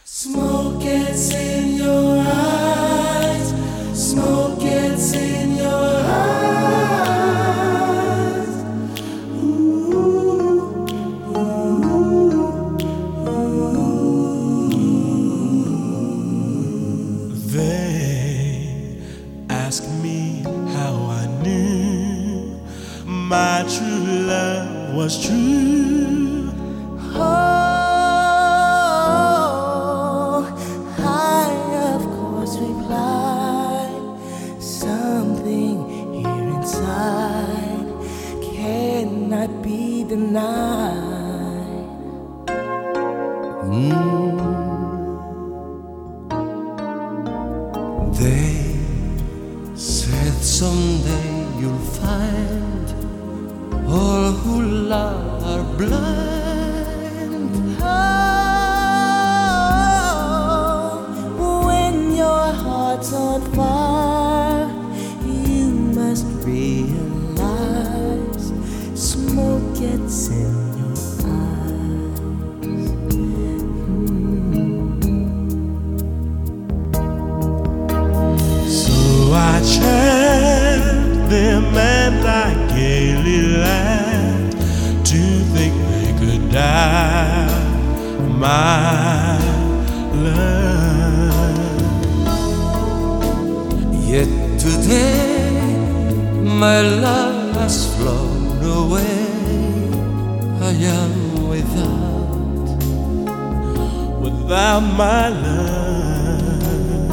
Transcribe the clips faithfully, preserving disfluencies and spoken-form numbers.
Smoke gets in your eyes, smoke gets in your eyes. Ooh, ooh, ooh. They ask me how I knew my true love was true. Oh, cannot be denied. Mm. They said someday you'll find all who love are blind. Oh, when your heart's on fire, you must realize smoke gets in your eyes. Mm. So I chant them and I gaily laughed to think they could die, my love. Yet today my love has flown away. I am without, without my love.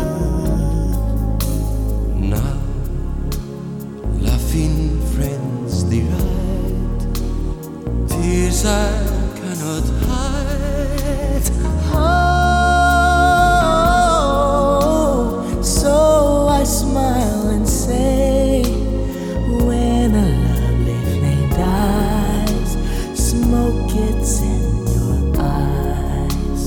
Now, laughing friends deride, tears I cannot hide. Oh, so I smile and say, when a lovely flame dies, smoke gets in your eyes.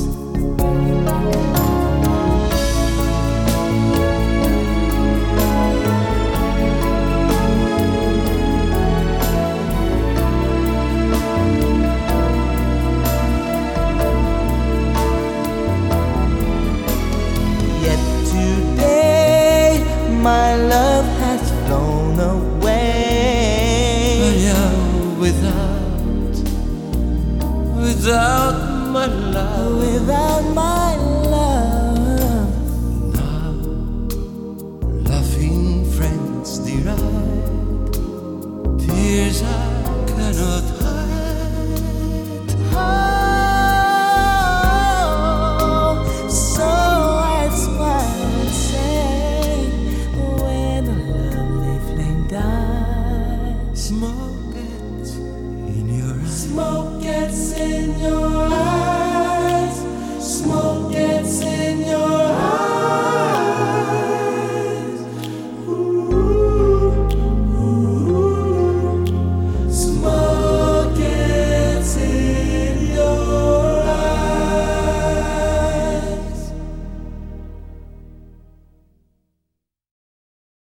Yet today my love has flown away. I am without, without my love, without my love. Now, laughing friends deride, tears I cannot hide. Oh, so I smile and say, when a lovely flame dies, smoke